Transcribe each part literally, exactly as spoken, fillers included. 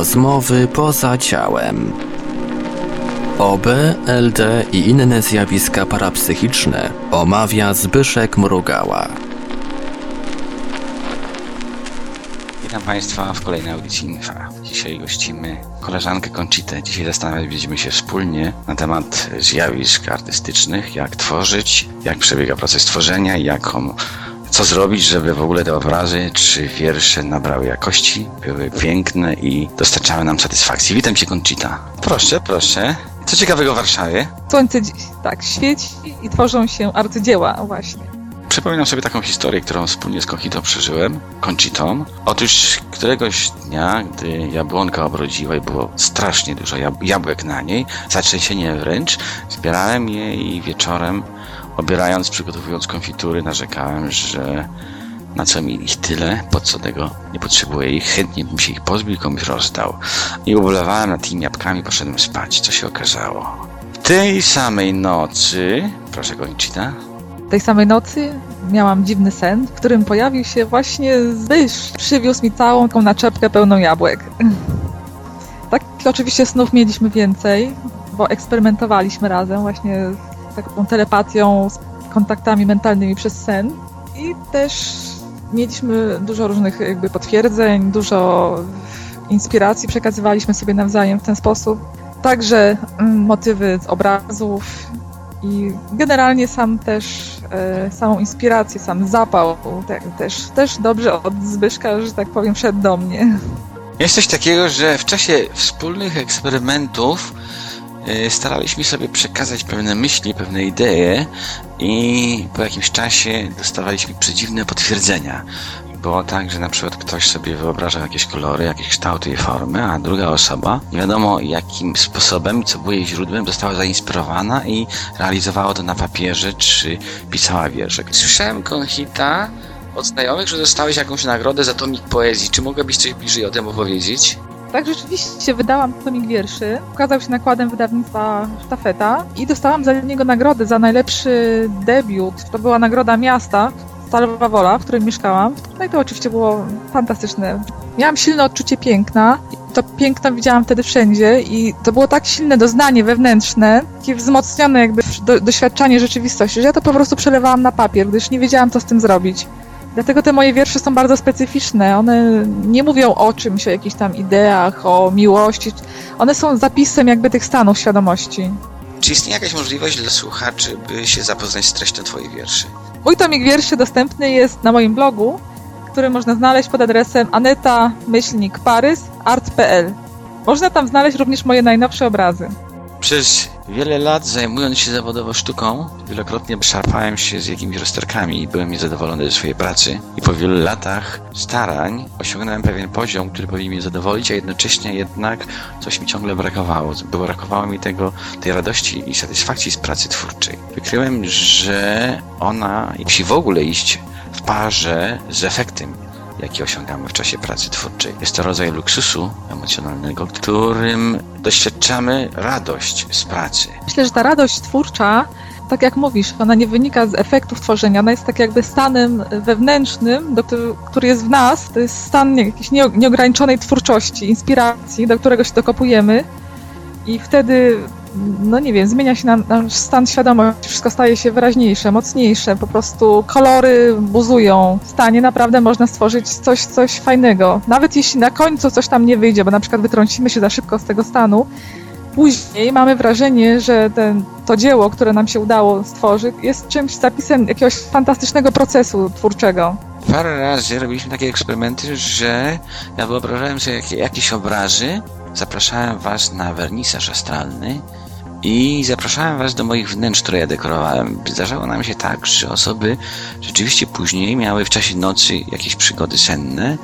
Rozmowy poza ciałem. O B, L D i inne zjawiska parapsychiczne omawia Zbyszek Mrugała. Witam Państwa w kolejnej audycji Infa. Dzisiaj gościmy koleżankę Conchitę. Dzisiaj zastanawiać będziemy się wspólnie na temat zjawisk artystycznych, jak tworzyć, jak przebiega proces tworzenia, jaką, co zrobić, żeby w ogóle te obrazy czy wiersze nabrały jakości, były piękne i dostarczały nam satysfakcji. Witam Cię, Conchita. Proszę, proszę. Co ciekawego w Warszawie? Słońce tak świeci i tworzą się arcydzieła właśnie. Przypominam sobie taką historię, którą wspólnie z Conchitą przeżyłem, Conchitą. Otóż któregoś dnia, gdy jabłonka obrodziła i było strasznie dużo jab- jabłek na niej, zatrzęsienie wręcz, zbierałem je i wieczorem, obierając, przygotowując konfitury, narzekałem, że na co mi ich tyle, po co tego nie potrzebuję ich, chętnie bym się ich pozbył i komuś rozdał. I ubolewałem nad tymi jabłkami, poszedłem spać. Co się okazało? W tej samej nocy, proszę Conchita, Tej samej nocy miałam dziwny sen, w którym pojawił się właśnie Zbysz. Przywiózł mi całą tą naczepkę pełną jabłek. Takich oczywiście snów mieliśmy więcej, bo eksperymentowaliśmy razem właśnie z taką telepatią, z kontaktami mentalnymi przez sen. I też mieliśmy dużo różnych jakby potwierdzeń, dużo inspiracji przekazywaliśmy sobie nawzajem w ten sposób. Także motywy z obrazów i generalnie sam też, e, samą inspirację, sam zapał te, też, też dobrze od Zbyszka, że tak powiem, wszedł do mnie. Jest coś takiego, że w czasie wspólnych eksperymentów y, staraliśmy sobie przekazać pewne myśli, pewne idee i po jakimś czasie dostawaliśmy przedziwne potwierdzenia. Było tak, że na przykład ktoś sobie wyobrażał jakieś kolory, jakieś kształty i formy, a druga osoba, nie wiadomo jakim sposobem, co było jej źródłem, została zainspirowana i realizowała to na papierze, czy pisała wiersze. Słyszałem, Conchita, od znajomych, że dostałeś jakąś nagrodę za tomik poezji. Czy mogłabyś coś bliżej o tym opowiedzieć? Tak, rzeczywiście wydałam tomik wierszy, ukazał się nakładem wydawnictwa Sztafeta i dostałam za niego nagrodę za najlepszy debiut. To była nagroda miasta Stalowa Wola, w którym mieszkałam. No i to oczywiście było fantastyczne. Miałam silne odczucie piękna i to piękno widziałam wtedy wszędzie i to było tak silne doznanie wewnętrzne, takie wzmocnione jakby do, doświadczanie rzeczywistości, że ja to po prostu przelewałam na papier, gdyż nie wiedziałam, co z tym zrobić. Dlatego te moje wiersze są bardzo specyficzne. One nie mówią o czymś, o jakichś tam ideach, o miłości. One są zapisem jakby tych stanów świadomości. Czy istnieje jakaś możliwość dla słuchaczy, by się zapoznać z treścią Twoich wierszy? Mój tomik wierszy dostępny jest na moim blogu, który można znaleźć pod adresem aneta myślnik parys art kropka p l. Można tam znaleźć również moje najnowsze obrazy. Przez wiele lat, zajmując się zawodowo sztuką, wielokrotnie szarpałem się z jakimiś rozterkami i byłem niezadowolony ze swojej pracy. I po wielu latach starań osiągnąłem pewien poziom, który powinien mnie zadowolić, a jednocześnie jednak coś mi ciągle brakowało. Było brakowało mi tego, tej radości i satysfakcji z pracy twórczej. Wykryłem, że ona musi w ogóle iść w parze z efektem, jaki osiągamy w czasie pracy twórczej. Jest to rodzaj luksusu emocjonalnego, którym doświadczamy radość z pracy. Myślę, że ta radość twórcza, tak jak mówisz, ona nie wynika z efektów tworzenia, ona jest tak jakby stanem wewnętrznym, do który, który jest w nas, to jest stan jakiejś nieograniczonej twórczości, inspiracji, do którego się dokopujemy i wtedy, no nie wiem, zmienia się nam, nasz stan świadomości, wszystko staje się wyraźniejsze, mocniejsze, po prostu kolory buzują. W stanie naprawdę można stworzyć coś, coś fajnego. Nawet jeśli na końcu coś tam nie wyjdzie, bo na przykład wytrącimy się za szybko z tego stanu, później mamy wrażenie, że ten, to dzieło, które nam się udało stworzyć, jest czymś zapisem jakiegoś fantastycznego procesu twórczego. Parę razy robiliśmy takie eksperymenty, że ja wyobrażałem sobie jak, jakieś obrazy, zapraszałem was na wernisaż astralny i zapraszałem was do moich wnętrz, które ja dekorowałem. Zdarzało nam się tak, że osoby rzeczywiście później miały w czasie nocy jakieś przygody senne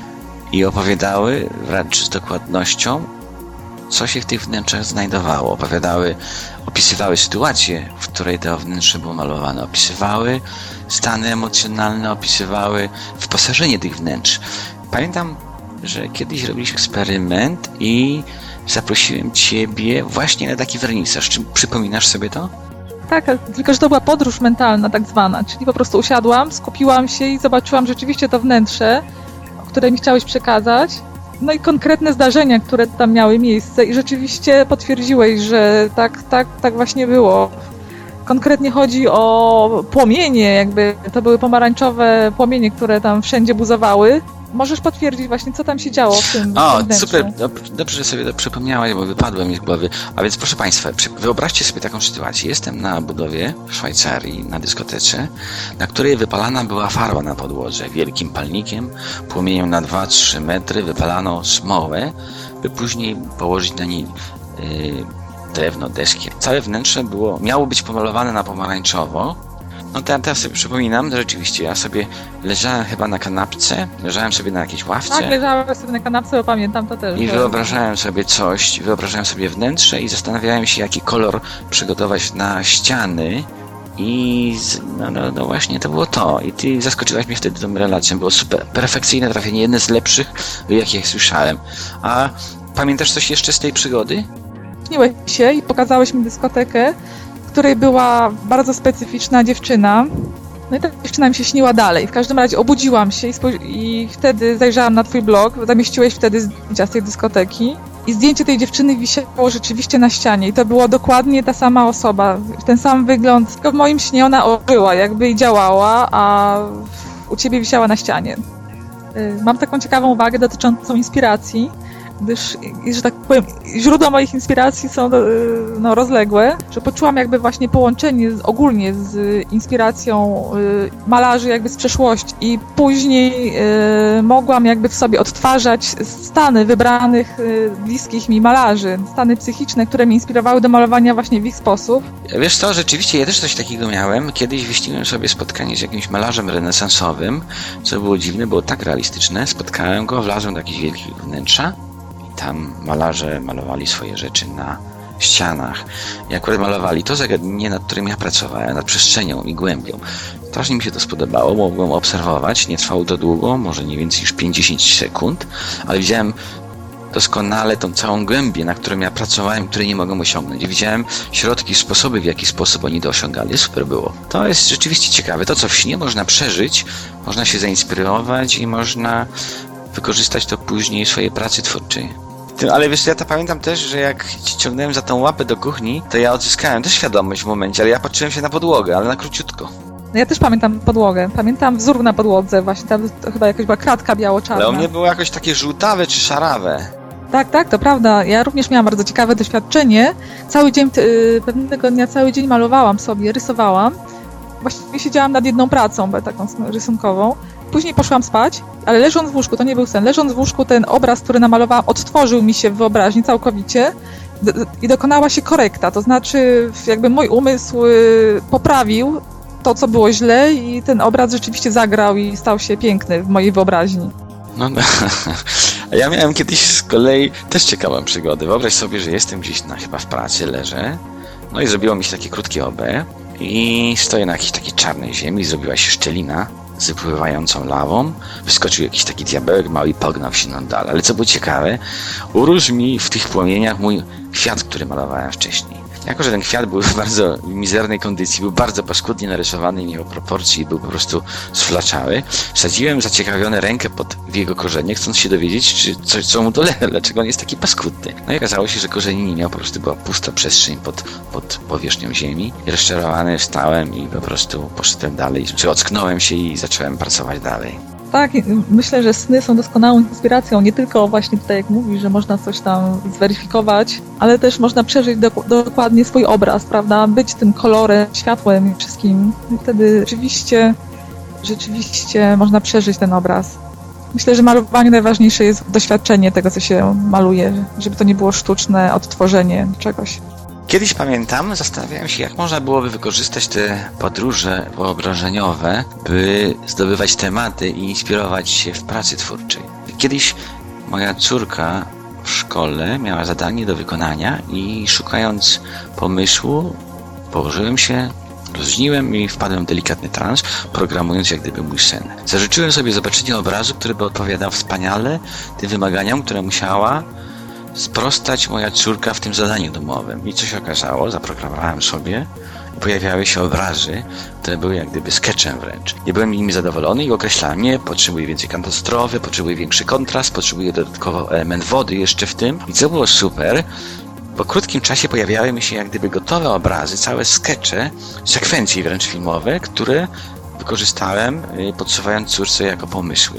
i opowiadały wręcz z dokładnością, co się w tych wnętrzach znajdowało. Opowiadały, opisywały sytuację, w której to wnętrze było malowane. Opisywały stany emocjonalne, opisywały wyposażenie tych wnętrz. Pamiętam, że kiedyś robiliśmy eksperyment i zaprosiłem Ciebie właśnie na taki wernisaż. Czy przypominasz sobie to? Tak, tylko że to była podróż mentalna tak zwana, czyli po prostu usiadłam, skupiłam się i zobaczyłam rzeczywiście to wnętrze, które mi chciałeś przekazać. no i konkretne zdarzenia, które tam miały miejsce i rzeczywiście potwierdziłeś, że tak, tak, tak właśnie było. Konkretnie chodzi o płomienie, jakby to były pomarańczowe płomienie, które tam wszędzie buzowały. Możesz potwierdzić właśnie, co tam się działo w tym O, wnętrzu. super, dobrze, dobrze, że sobie to przypomniałaś, bo wypadłem mi z głowy. A więc proszę Państwa, wyobraźcie sobie taką sytuację. Jestem na budowie w Szwajcarii, na dyskotece, na której wypalana była farba na podłodze. Wielkim palnikiem, płomieniem na dwa trzy metry wypalano smołę, by później położyć na niej yy, drewno, deski. Całe wnętrze było, miało być pomalowane na pomarańczowo. No teraz, teraz sobie przypominam, że rzeczywiście ja sobie leżałem chyba na kanapce, leżałem sobie na jakiejś ławce. Tak, leżałem sobie na kanapce, bo pamiętam to też. I że... wyobrażałem sobie coś, wyobrażałem sobie wnętrze i zastanawiałem się, jaki kolor przygotować na ściany. I z, no, no, no właśnie to było to. I ty zaskoczyłaś mnie wtedy tą relacją. Było super, perfekcyjne trafienie, jedne z lepszych, jakich słyszałem. A pamiętasz coś jeszcze z tej przygody? Śniłeś się i pokazałeś mi dyskotekę, w której była bardzo specyficzna dziewczyna. No i ta dziewczyna mi się śniła dalej. W każdym razie obudziłam się i, spoj- i wtedy zajrzałam na twój blog, zamieściłeś wtedy zdjęcia z tej dyskoteki i zdjęcie tej dziewczyny wisiało rzeczywiście na ścianie i to była dokładnie ta sama osoba, ten sam wygląd, tylko w moim śnie ona ożyła, jakby i działała, a u ciebie wisiała na ścianie. Mam taką ciekawą uwagę dotyczącą inspiracji, gdyż, że tak powiem, źródła moich inspiracji są no, rozległe, że poczułam jakby właśnie połączenie z, ogólnie z inspiracją y, malarzy jakby z przeszłości i później y, mogłam jakby w sobie odtwarzać stany wybranych y, bliskich mi malarzy, stany psychiczne, które mnie inspirowały do malowania właśnie w ich sposób. Wiesz co, rzeczywiście ja też coś takiego miałem. Kiedyś wyścigłem sobie spotkanie z jakimś malarzem renesansowym, co było dziwne, było tak realistyczne. Spotkałem go, wlazłem do jakichś wielkich wnętrza. Tam malarze malowali swoje rzeczy na ścianach i akurat malowali to zagadnienie, nad którym ja pracowałem, nad przestrzenią i głębią. Strasznie mi się to spodobało, mogłem obserwować, nie trwało to długo, może nie więcej niż pięćdziesiąt sekund, ale widziałem doskonale tą całą głębię, na którą ja pracowałem, której nie mogłem osiągnąć. Widziałem środki, sposoby, w jaki sposób oni to osiągali. Super było. To jest rzeczywiście ciekawe. To, co w śnie można przeżyć, można się zainspirować i można wykorzystać to później w swojej pracy twórczej. Ale wiesz, ja to pamiętam też, że jak ci ciągnąłem za tą łapę do kuchni, to ja odzyskałem też świadomość w momencie, ale ja patrzyłem się na podłogę, ale na króciutko. No ja też pamiętam podłogę, pamiętam wzór na podłodze, właśnie tam to chyba jakaś była kratka biało-czarna. Ale u mnie było jakoś takie żółtawe czy szarawe. Tak, tak, to prawda. Ja również miałam bardzo ciekawe doświadczenie. Cały dzień, yy, pewnego dnia cały dzień malowałam sobie, rysowałam. Właściwie siedziałam nad jedną pracą, taką rysunkową. Później poszłam spać, ale leżąc w łóżku, to nie był sen, leżąc w łóżku ten obraz, który namalowałam, odtworzył mi się w wyobraźni całkowicie i dokonała się korekta, to znaczy jakby mój umysł poprawił to, co było źle i ten obraz rzeczywiście zagrał i stał się piękny w mojej wyobraźni. No, no. A ja miałem kiedyś z kolei też ciekawą przygodę. Wyobraź sobie, że jestem gdzieś na, chyba w pracy, leżę, no i zrobiło mi się takie krótkie O B i stoję na jakiejś takiej czarnej ziemi, zrobiła się szczelina z wypływającą lawą, wyskoczył jakiś taki diabełek mały i pognał się nam dalej. Ale co było ciekawe, urósł mi w tych płomieniach mój kwiat, który malowałem wcześniej. Jako że ten kwiat był w bardzo mizernej kondycji, był bardzo paskudnie narysowany, nie miał proporcji i był po prostu sflaczały, wsadziłem zaciekawiony rękę pod w jego korzenie, chcąc się dowiedzieć, czy coś, co mu dolega, dlaczego on jest taki paskudny. No i okazało się, że korzeni nie miał, po prostu była pusta przestrzeń pod, pod powierzchnią ziemi. I rozczarowany wstałem i po prostu poszedłem dalej, czy ocknąłem się i zacząłem pracować dalej. Tak, myślę, że sny są doskonałą inspiracją, nie tylko właśnie tutaj jak mówisz, że można coś tam zweryfikować, ale też można przeżyć do, dokładnie swój obraz, prawda, być tym kolorem, światłem i wszystkim. I wtedy rzeczywiście, rzeczywiście można przeżyć ten obraz. Myślę, że malowanie najważniejsze jest doświadczenie tego, co się maluje, żeby to nie było sztuczne odtworzenie czegoś. Kiedyś pamiętam, zastanawiałem się, jak można byłoby wykorzystać te podróże wyobrażeniowe, by zdobywać tematy i inspirować się w pracy twórczej. Kiedyś moja córka w szkole miała zadanie do wykonania i szukając pomysłu, położyłem się, rozluźniłem i wpadłem w delikatny trans, programując jak gdyby mój sen. Zażyczyłem sobie zobaczenia obrazu, który by odpowiadał wspaniale tym wymaganiom, które musiała sprostać moja córka w tym zadaniu domowym. I co się okazało? Zaprogramowałem sobie pojawiały się obrazy, które były jak gdyby sketchem wręcz. Nie byłem nimi zadowolony i określałem je, potrzebuję więcej katastrowy, potrzebuję większy kontrast, potrzebuję dodatkowo element wody jeszcze w tym. I co było super, po krótkim czasie pojawiały mi się jak gdyby gotowe obrazy, całe skecze, sekwencje wręcz filmowe, które wykorzystałem, podsuwając córce jako pomysły.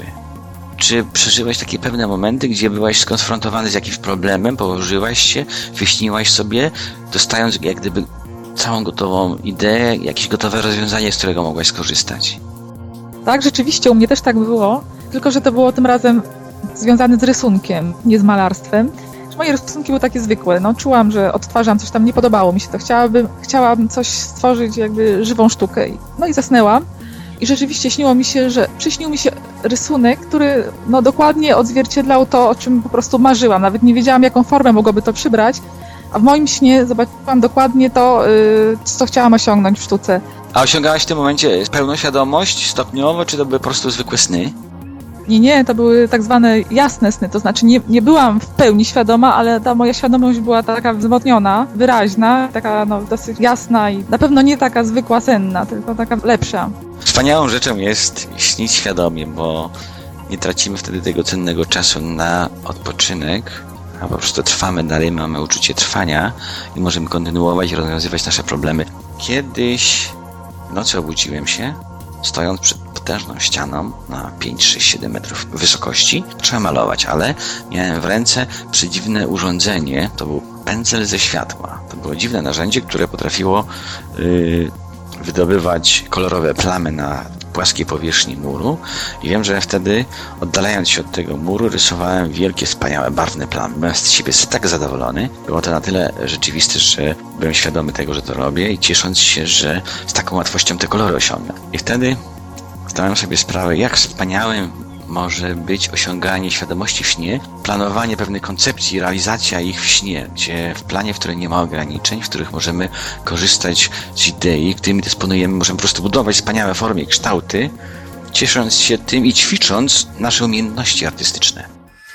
Czy przeżyłeś takie pewne momenty, gdzie byłaś skonfrontowany z jakimś problemem, położyłaś się, wyśniłaś sobie, dostając jak gdyby całą gotową ideę, jakieś gotowe rozwiązanie, z którego mogłaś skorzystać? Tak, rzeczywiście u mnie też tak było, tylko że to było tym razem związane z rysunkiem, nie z malarstwem. Moje rysunki były takie zwykłe, no czułam, że odtwarzam coś tam, nie podobało mi się to, chciałabym, chciałam coś stworzyć jakby żywą sztukę. No i zasnęłam i rzeczywiście śniło mi się, że przyśnił mi się rysunek, który no dokładnie odzwierciedlał to, o czym po prostu marzyłam, nawet nie wiedziałam, jaką formę mogłoby to przybrać, a w moim śnie zobaczyłam dokładnie to, yy, co chciałam osiągnąć w sztuce. A osiągałaś w tym momencie pełną świadomość stopniowo, czy to były po prostu zwykłe sny? Nie, nie, to były tak zwane jasne sny, to znaczy nie, nie byłam w pełni świadoma, ale ta moja świadomość była taka wzmocniona, wyraźna, taka no, dosyć jasna i na pewno nie taka zwykła senna, tylko taka lepsza. Wspaniałą rzeczą jest śnić świadomie, bo nie tracimy wtedy tego cennego czasu na odpoczynek, a po prostu trwamy dalej, mamy uczucie trwania i możemy kontynuować i rozwiązywać nasze problemy. Kiedyś w nocy obudziłem się, stojąc przed potężną ścianą na pięć, sześć, siedem metrów wysokości. Zacząłem malować, ale miałem w ręce przedziwne urządzenie. To był pędzel ze światła. To było dziwne narzędzie, które potrafiło yy, wydobywać kolorowe plamy na płaskiej powierzchni muru. I wiem, że wtedy, oddalając się od tego muru, rysowałem wielkie, wspaniałe, barwne plamy. Byłem z siebie tak zadowolony. Było to na tyle rzeczywiste, że byłem świadomy tego, że to robię i ciesząc się, że z taką łatwością te kolory osiągnę. I wtedy zdałem sobie sprawę, jak wspaniałym może być osiąganie świadomości w śnie, planowanie pewnych koncepcji, realizacja ich w śnie, gdzie w planie, w którym nie ma ograniczeń, w których możemy korzystać z idei, którymi dysponujemy, możemy po prostu budować wspaniałe formy i kształty, ciesząc się tym i ćwicząc nasze umiejętności artystyczne.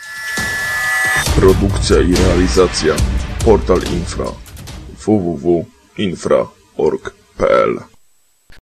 Produkcja i realizacja Portal Infra w w w kropka infra kropka org kropka p l